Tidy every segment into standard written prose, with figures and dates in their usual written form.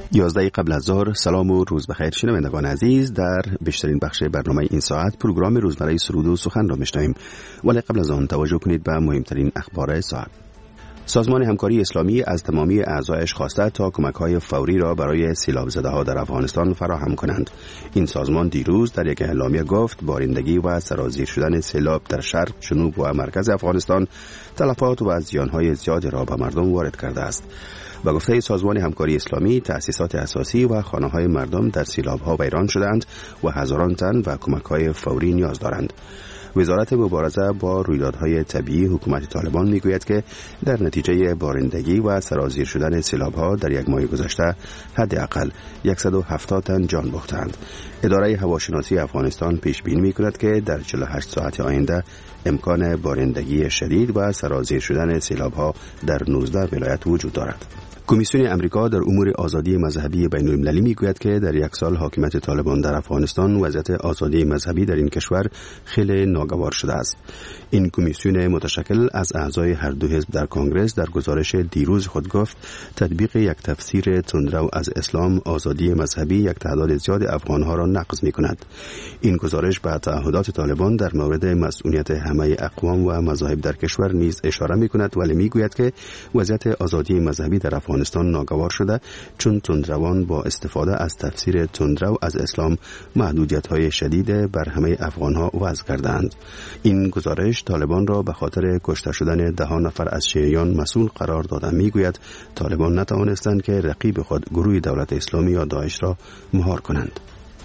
11 قبل از ظهر. سلام و روز بخیر شنوندگان عزیز. در بیشترین بخش برنامه این ساعت پروگرام روزمره سرود و سخن را میشنویم، ولی قبل از آن توجه کنید به مهمترین اخبار ساعت. سازمان همکاری اسلامی از تمامی اعضایش خواسته تا کمک‌های فوری را برای سیلاب زده‌ها در افغانستان فراهم کنند. این سازمان دیروز در یک اعلامیه گفت بارندگی و سرازیر شدن سیلاب در شرق، جنوب و مرکز افغانستان تلفات و زیان‌های زیادی را به مردم وارد کرده است. با گفته سازمان همکاری اسلامی، تأسیسات اساسی و خانه‌های مردم در سیلاب‌ها ویران شدند و هزاران تن و کمک‌های فوری نیاز دارند. وزارت مبارزه با رویدادهای طبیعی حکومت طالبان میگوید که در نتیجه بارندگی و سرازیر شدن سیلاب‌ها در یک ماه گذشته حداقل 170 تن جان باختند. اداره هواشناسی افغانستان پیش بینی می‌کند که در 48 ساعت آینده امکان بارندگی شدید و سرازیر شدن سیلاب‌ها در 19 ولایت وجود دارد. کمیسیون امریکا در امور آزادی مذهبی بین‌المللی میگوید که در یک سال حاکمیت طالبان در افغانستان وضعیت آزادی مذهبی در این کشور خیلی ناگوار شده است. این کمیسیون متشکل از اعضای هر دو حزب در کنگره در گزارش دیروز خود گفت تطبیق یک تفسیر تندرو از اسلام آزادی مذهبی یک تعداد زیاد افغانها را نقض می‌کند. این گزارش به تعهدات طالبان در مورد مسئولیت همه اقوام و مذاهب در کشور نیز اشاره می‌کند، ولی میگوید که وضعیت آزادی مذهبی در افغانستان ناگوار شده چون تندروان با استفاده از تفسیر تندرو از اسلام محدودیت‌های شدید بر همه افغان‌ها وضع کردند. این گزارش طالبان را به خاطر کشته شدن 10 نفر از شیعیان مسئول قرار داده. میگوید طالبان نتوانستند که رقیب خود گروه دولت اسلامی یا داعش را مهار کنند.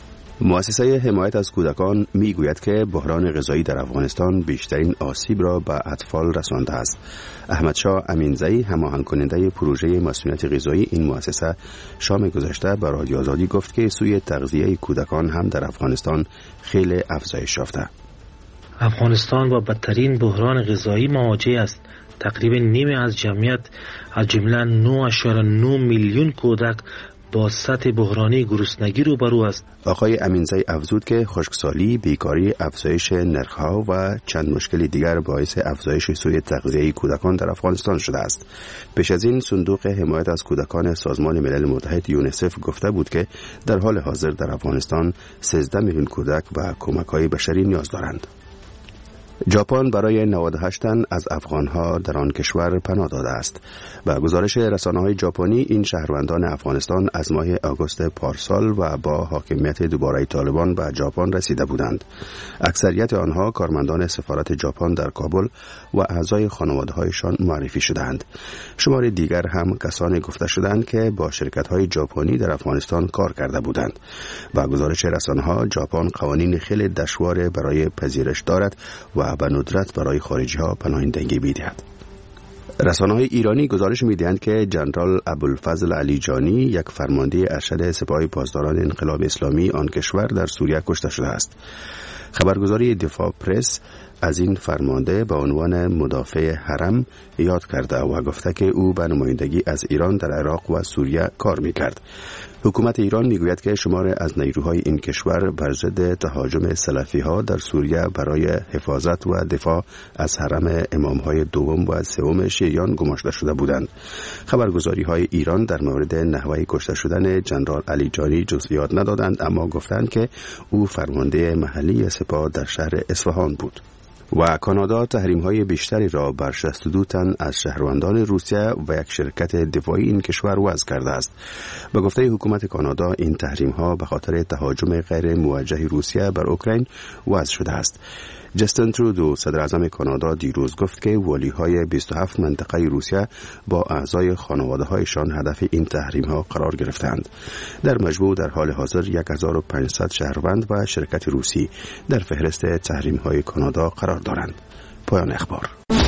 مؤسسه حمایت از کودکان میگوید که بحران غذایی در افغانستان بیشترین آسیب را به اطفال رسانده است. احمدشاه امینزئی، هماهنگ کننده پروژه مسئولیت غذایی این مؤسسه، شام گذشته به رادیو آزادی گفت که سوی تغذیه کودکان هم در افغانستان خیلی افزایش یافته. افغانستان با بدترین بحران غذایی مواجه است. تقریبا نیمه از جمعیت از جمله 9.9 میلیون کودک با سطح بحرانی گرسنگی روبرو است. آقای امینزئی افزود که خشکسالی، بیکاری، افزایش نرخ‌ها و چند مشکل دیگر باعث افزایش سوی تغذیه کودکان در افغانستان شده است. پیش از این صندوق حمایت از کودکان سازمان ملل متحد یونیسف گفته بود که در حال حاضر در افغانستان 13 میلیون کودک به کمک‌های بشری نیاز دارند. ژاپن برای 98 تن از افغانها در آن کشور پناه داده است. با گزارش رسانه‌های ژاپنی، این شهروندان افغانستان از ماه آگوست پارسال و با حاکمیت دوباره طالبان به ژاپن رسیده بودند. اکثریت آنها کارمندان سفارت ژاپن در کابل و اعضای خانواده‌هایشان معرفی شدند. شمار دیگر هم کسانی گفته شدند که با شرکت‌های ژاپنی در افغانستان کار کرده بودند. با گزارش رسانه‌ها، ژاپن قوانین خیلی دشوار برای پذیرش دارد و به ندرت برای خارجی‌ها پناهندگی می‌دهد. رسانه‌های ایرانی گزارش می‌دهند که جنرال ابوالفضل علیجانی، یک فرمانده ارشد سپاه پاسداران انقلاب اسلامی آن کشور، در سوریه کشته شده است. خبرگزاری دفاع پرس از این فرمانده به عنوان مدافع حرم یاد کرده و گفته که او به نمایندگی از ایران در عراق و سوریه کار می‌کرد. حکومت ایران میگوید که شمار از نیروهای این کشور بر ضد تهاجم سلفی‌ها در سوریه برای حفاظت و دفاع از حرم امام‌های دوم و سوم شیعیان گماشته شده بودند. خبرگزاری‌های ایران در مورد نحوه کشته شدن جنرال علیجانی جزئیات ندادند، اما گفتند که او فرمانده محلی سپاه در شهر اصفهان بود. و کانادا تحریم‌های بیشتری را بر 62 تن از شهروندان روسیه و یک شرکت دفاعی این کشور وضع کرده است. به گفته حکومت کانادا، این تحریم‌ها به خاطر تهاجم غیر موجه روسیه بر اوکراین وضع شده است. جستین ترودو، صدر اعظم کانادا، دیروز گفت که والی‌های 27 منطقه روسیه با اعضای خانواده‌هایشان هدف این تحریم‌ها قرار گرفتند. در مجموع در حال حاضر 1500 شهروند و شرکت روسی در فهرست تحریم‌های کانادا قرار دارند. پایان اخبار.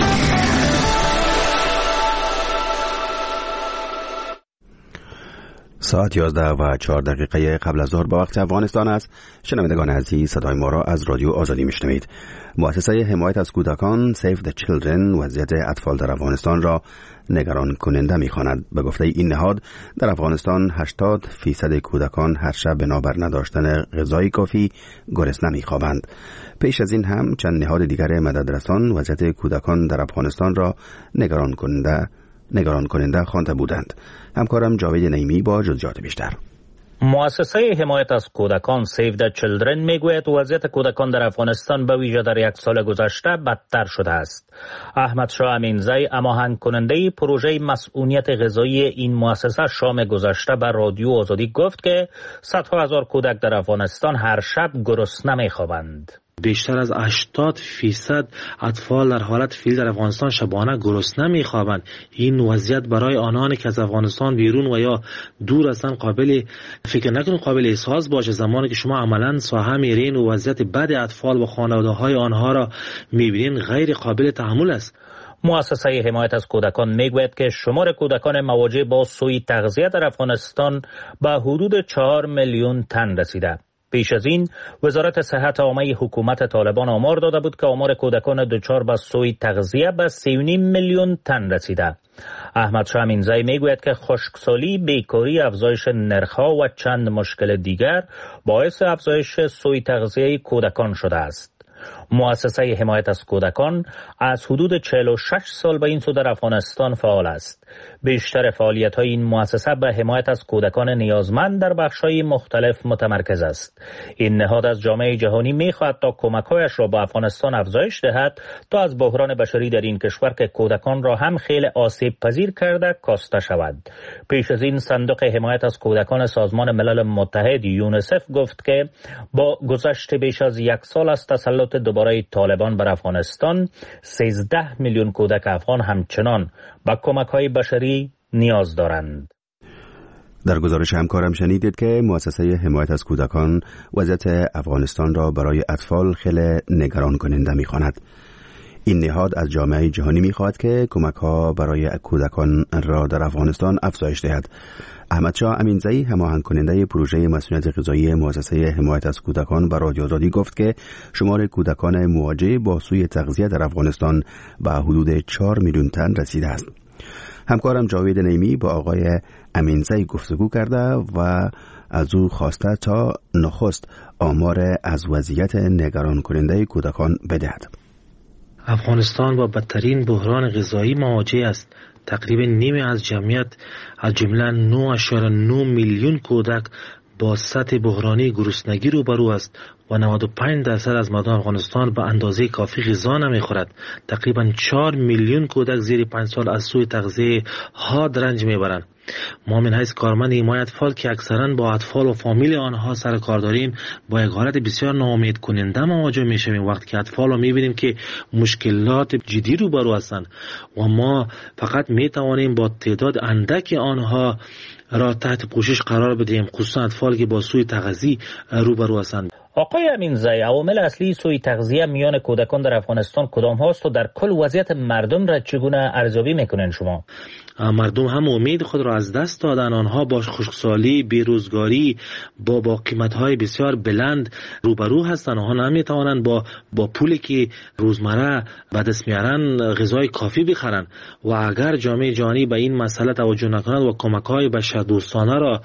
ساعت 11:04 قبل از ظهر به وقت افغانستان است. شنوندگان عزیز، صدای ما را از رادیو آزادی میشنوید. مؤسسه حمایت از کودکان Save the Children وضعیت اطفال در افغانستان را نگران کننده می‌خواند. به گفته این نهاد، در افغانستان 80% کودکان هر شب بنابر نداشتن غذای کافی گرسنه می‌خوابند. پیش از این هم چند نهاد دیگر مددرسان وضعیت کودکان در افغانستان را نگران کننده نگران کننده خوانده بودند. همکارم جاوید نیمی با جزئیات بیشتر. مؤسسه حمایت از کودکان سیو د چیلدرن میگوید وضعیت کودکان در افغانستان به ویژه در یک سال گذشته بدتر شده است. احمد شاه امینزی هماهنگ کننده پروژه مسئولیت غذایی این مؤسسه شام گذشته به رادیو آزادی گفت که صدها هزار کودک در افغانستان هر شب گرسنه میخوابند. بیشتر از 80% اطفال در حالت فعلی در افغانستان شبانه گرسنه میخوابند. این وضعیت برای آنانی که از افغانستان بیرون و یا دور هستند فکر نکنید قابل احساس باشه. زمانی که شما عملا ساحه میرین و وضعیت بد اطفال و خانواده‌های آنها را میبینین غیر قابل تحمل است. مؤسسه حمایت از کودکان میگوید که شمار کودکان مواجه با سوء تغذیه در افغانستان به حدود 4 میلیون تن رسیده. پیش از این وزارت صحت عامه حکومت طالبان آمار داده بود که آمار کودکان دچار به سوء تغذیه به 3.5 میلیون تن رسیده. احمد شاه امینزی میگوید که خشکسالی، بیکاری، افزایش نرخ‌ها و چند مشکل دیگر باعث افزایش سوء تغذیه کودکان شده است. مؤسسه حمایت از کودکان از حدود 46 سال به این سو در افغانستان فعال است. بیشتر فعالیت‌های این مؤسسه به حمایت از کودکان نیازمند در بخش‌های مختلف متمرکز است. این نهاد از جامعه جهانی می‌خواهد تا کمک‌هایش را به افغانستان افزایش دهد تا از بحران بشری در این کشور که کودکان را هم خیلی آسیب پذیر کرده کاسته شود. پیش از این صندوق حمایت از کودکان سازمان ملل متحد یونیسف گفت که با گذشت بیش از یک سال از تسلط دوباره طالبان بر افغانستان 13 میلیون کودک افغان همچنان به کمک‌های بشری نیاز دارند. در گزارش همکارم شنیدید که مؤسسه حمایت از کودکان وضعیت افغانستان را برای اطفال خیلی نگران کننده می‌خواند. این نهاد از جامعه جهانی می‌خواهد که کمک‌ها برای کودکان را در افغانستان افزایش دهد. احمد شاه امینزی هماهنگ کننده پروژه مسئولیت غذایی مؤسسه حمایت از کودکان به رادیو آزادی گفت که شمار کودکان مواجه با سوء تغذیه در افغانستان به حدود 4 میلیون تن رسیده است. همکارم جاوید نیمی با آقای امینزی گفتگو کرده و از او خواسته تا نخست آمار از وضعیت نگران کننده کودکان بدهد. افغانستان با بدترین بحران غذایی مواجه است. تقریبا نیمی از جمعیت از جمله 9.9 میلیون کودک با سطح بحرانی گرسنگی روبرو است و 95% از مردم افغانستان به اندازه کافی غذا نمیخورد. تقریبا 4 میلیون کودک زیر 5 سال از سوء تغذیه حاد رنج میبرند. ما من حیث کارمند حمایت اطفال که اکثرا با اطفال و فامیل آنها سر کار داریم با یک حالت بسیار ناامید کننده مواجه میشویم وقتی که اطفال رو میبینیم که مشکلات جدی روبرو هستند و ما فقط میتوانیم با تعداد اندک آنها را تحت پوشش قرار بدهیم، خصوصا اطفال که با سوء تغذیه روبرو هستند. آقای امینزی، عوامل اصلی سوء تغذیه میان کودکان در افغانستان کدام هاست و در کل وضعیت مردم را چگونه ارزیابی میکنین شما؟ مردم هم امید خود را از دست دادن. آنها با خشکسالی، بیروزگاری، با قیمت‌های بسیار بلند روبرو هستند. آنها نمیتوانند با پولی که روزمره به دست میارن غذای کافی بخرند و اگر جامعه جهانی به این مسئله توجه نکند و کمک‌های بشردوستانه را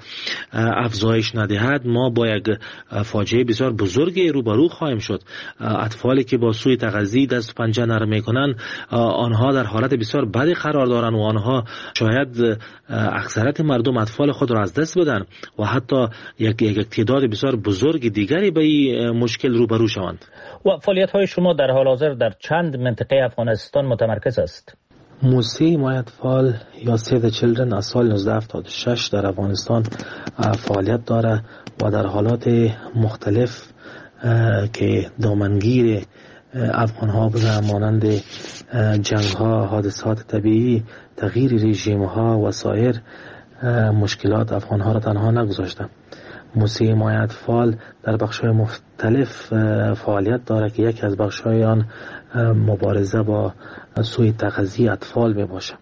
افزایش ندهد ما با یک فاجعه بسیار بزرگی روبرو خواهیم شد. اطفالی که با سوء تغذیه دست و پنجه نرم میکنند آنها در حالت بسیار بدی قرار دارند و آنها شاید اکثریت مردم اطفال خود را از دست بدن و حتی یک تعداد بسیار بزرگ دیگری به این مشکل روبرو شوند. و فعالیت‌های شما در حال حاضر در چند منطقه افغانستان متمرکز است؟ موسسه حمایت اطفال یا سیو د چیلدرن از سال 1976 در افغانستان فعالیت دارد و در حالات مختلف که دامنگیر افغان ها بودن مانند جنگ ها، حادثات طبیعی، تغییر رژیم ها و سایر مشکلات افغان ها را تنها نگذاشتند. موسسه حمایت اطفال در بخش های مختلف فعالیت دارد که یکی از بخش های آن مبارزه با سوء تغذیه اطفال می باشد.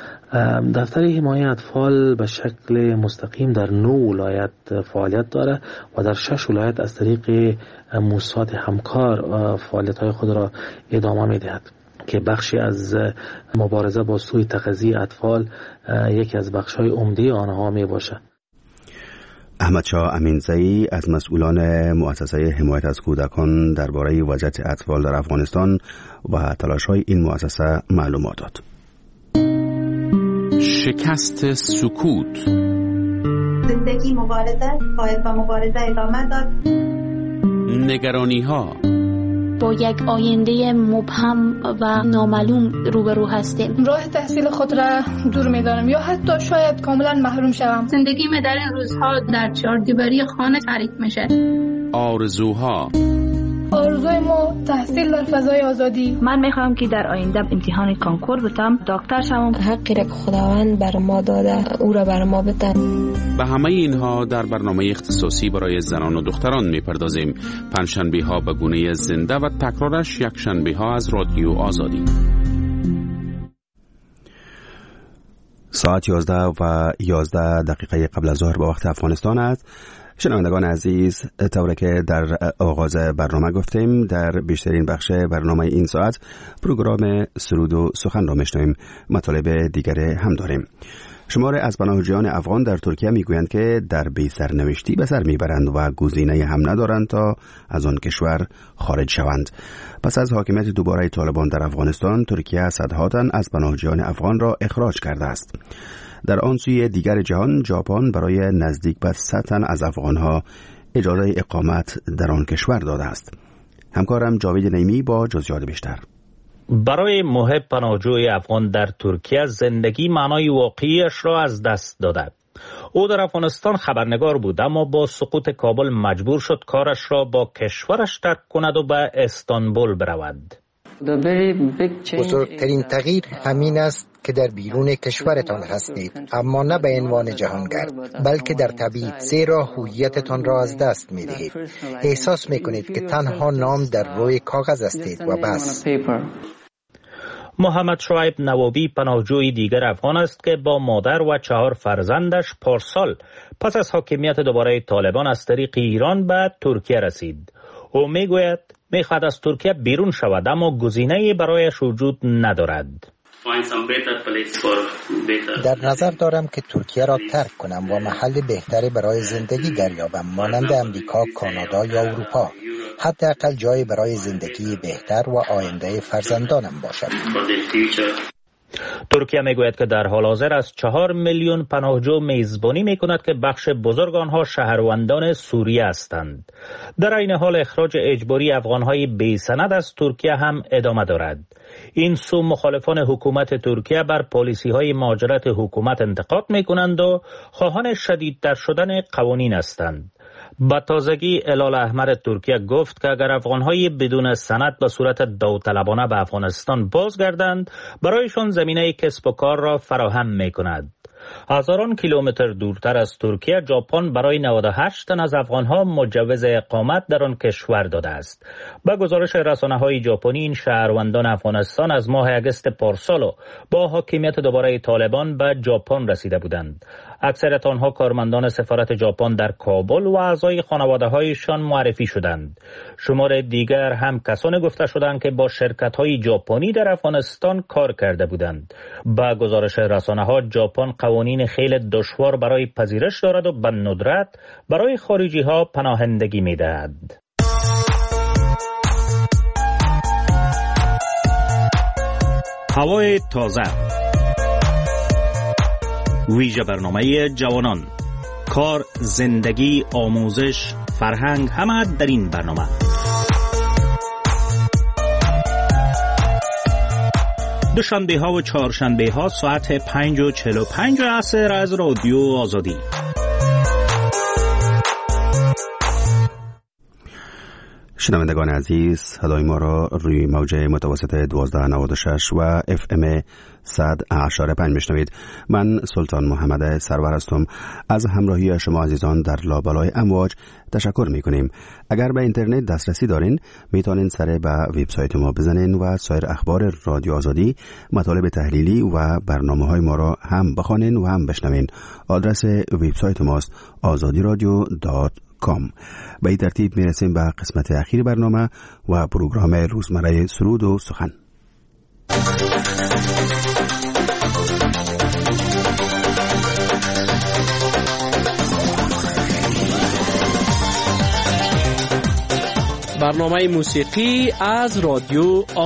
دفتر حمایت اطفال به شکل مستقیم در 9 ولایت فعالیت دارد و در 6 ولایت از طریق موسسات همکار فعالیت‌های خود را ادامه می‌دهد که بخشی از مبارزه با سوء تغذیه اطفال یکی از بخش‌های عمده آنها میباشد. احمد شاه امینزی از مسئولان مؤسسه حمایت از کودکان درباره وضعیت اطفال در افغانستان و تلاش‌های این مؤسسه معلومات داد. شکست سکوت. زندگی مبارزه باید با مبارزه ادامه داد. نگرانی ها. با یک آینده مبهم و نامعلوم روبرو هستیم. راه تحصیل خود را دور می‌دانم یا حتی شاید کاملا محروم شوم. زندگی من در این روزها در چهاردیواری خانه تعریف میشه. آرزوها. آرزوی ما تحصیل در فضای آزادی. من میخوام که در آینده امتحان کانکور بتم، دکتر شوم. حقی را که خداوند بر ما داده او را بر ما بده. به همه اینها در برنامه اختصاصی برای زنان و دختران میپردازیم. پنجشنبه ها به گونه زنده و تکرارش یک شنبه ها از رادیو آزادی. ساعت 11:11 قبل از ظهر به وقت افغانستان است. شنوندگان عزیز، طوری که در آغاز برنامه گفتیم، در بیشترین بخش برنامه این ساعت پروگرام سرود و سخن را میشنویم. مطالب دیگری هم داریم. شمار از پناهجویان افغان در ترکیه میگویند که در بی سرنوشتی به سر میبرند و گزینه هم ندارند تا از آن کشور خارج شوند. پس از حاکمیت دوباره طالبان در افغانستان، ترکیه صدها تن از پناهجویان افغان را اخراج کرده است. در آن سوی دیگر جهان، ژاپن برای نزدیک به 100 تن از افغانها اجازه اقامت در آن کشور داده است. همکارم جاوید نیمی با جزئیات بیشتر. برای محب پناهجوی افغان در ترکیه زندگی معنای واقعیش را از دست داده. او در افغانستان خبرنگار بود، اما با سقوط کابل مجبور شد کارش را با کشورش ترک کند و به استانبول برود. بزرگترین تغییر همین است که در بیرون کشورتان هستید، اما نه به عنوان جهانگرد، بلکه در تبعید، زیرا هویتتان را از دست می دهید. احساس می کنید که تنها نام در روی کاغذ هستید و بس. محمد شعیب نوابی پناهجوی دیگر افغان است که با مادر و 4 فرزندش پارسال پس از حاکمیت دوباره طالبان از طریق ایران به ترکیه رسید. او میگوید میخواهد از ترکیه بیرون شود، اما گزینه‌ای برایش وجود ندارد. در نظر دارم که ترکیه را ترک کنم و محل بهتری برای زندگی دریابم، مانند امریکا، کانادا یا اروپا. حداقل جایی برای زندگی بهتر و آینده فرزندانم باشد. ترکیه میگوید که در حال حاضر از 4 میلیون پناهجو میزبانی میکند که بخش بزرگ آنها شهروندان سوریه هستند. در این حال اخراج اجباری افغانهای بی سند از ترکیه هم ادامه دارد. این سو مخالفان حکومت ترکیه بر پالیسی‌های مهاجرت حکومت انتقاد میکنند و خواهان شدیدتر شدن قوانین هستند. با تازگی هلال احمر ترکیه گفت که اگر افغانهای بدون سند به صورت داوطلبانه به افغانستان بازگردند، برایشان زمینه کسب و کار را فراهم میکند. هزاران کیلومتر دورتر از ترکیه، ژاپن برای 98 تن از افغانها مجوز اقامت در آن کشور داده است. با گزارش رسانه‌های ژاپنی، این شهروندان افغانستان از ماه اگست پارسال با حاکمیت دوباره طالبان به ژاپن رسیده بودند. اکثریت آنها کارمندان سفارت ژاپن در کابل و اعضای خانواده‌هایشان معرفی شدند. شمار دیگر هم کسانی گفته شدند که با شرکت‌های ژاپنی در افغانستان کار کرده بودند. با گزارش رسانه‌ها، ژاپن قوانین خیلی دشوار برای پذیرش دارد و به ندرت برای خارجی‌ها پناهندگی می‌دهد. هوای تازه، ویژه برنامه جوانان، کار، زندگی، آموزش، فرهنگ، همه در این برنامه. دوشنبه ها و چهارشنبه ها ساعت 5:45 عصر از رادیو آزادی. شنوندگان عزیز، صدای ما را روی موج متوسط 1296 و FM 100.5 میشنوید. من سلطان محمد سرور هستم. از همراهی شما عزیزان در لابلای امواج تشکر میکنیم. اگر به اینترنت دسترسی دارین، میتونین سر به وبسایت ما بزنین و سایر اخبار رادیو آزادی، مطالب تحلیلی و برنامه‌های ما را هم بخوانین و هم بشنوین. آدرس وبسایت ماست azadiradyo.com. به این ترتیب میرسیم به قسمت اخیر برنامه و پروگرام روزمره سرود و سخن. برنامه موسیقی از رادیو